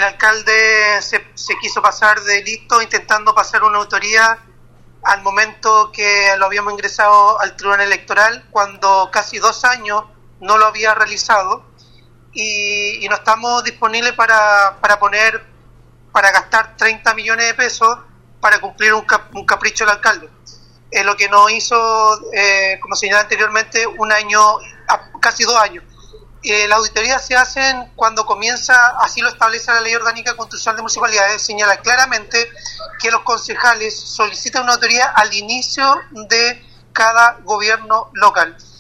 el alcalde se quiso pasar de listo intentando pasar una auditoría al momento que lo habíamos ingresado al Tribunal Electoral, cuando casi 2 años no lo había realizado, y no estamos disponibles para gastar 30 millones de pesos para cumplir un capricho del alcalde. Lo que nos hizo, como señalé anteriormente, 1 año, casi 2 años. Las auditorías se hacen cuando comienza, así lo establece la Ley Orgánica Constitucional de Municipalidades, señala claramente que los concejales solicitan una auditoría al inicio de cada gobierno local.